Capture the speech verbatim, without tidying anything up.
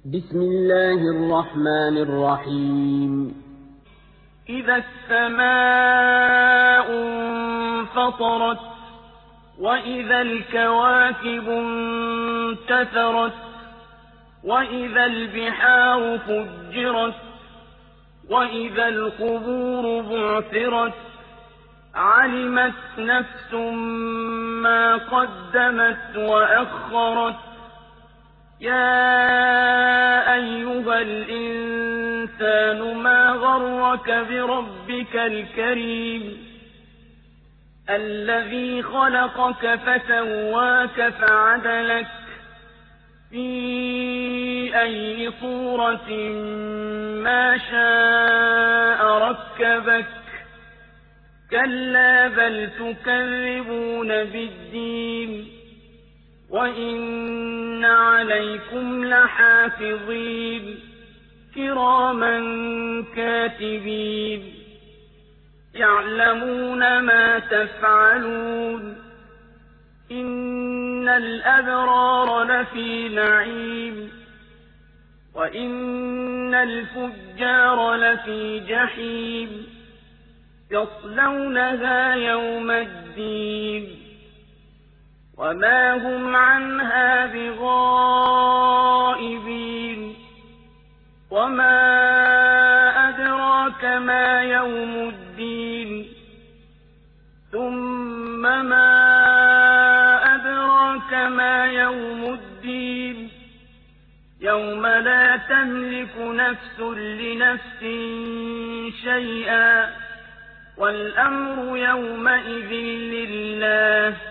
بسم الله الرحمن الرحيم إذا السماء انفطرت وإذا الكواكب انتثرت وإذا البحار فجرت وإذا القبور بعثرت علمت نفس ما قدمت وأخرت يا أيها الإنسان ما غرك بربك الكريم الذي خلقك فسواك فعدلك في أي صورة ما شاء ركبك كلا بل تكذبون بالدين وإن عليكم لحافظين كراما كاتبين يعلمون ما تفعلون إن الأبرار لفي نعيم وإن الفجار لفي جحيم يصلونها يوم الدين وما هم عنها بغائبين وما أدراك ما يوم الدين ثم ما أدراك ما يوم الدين يوم لا تملك نفس لنفس شيئا والأمر يومئذ لله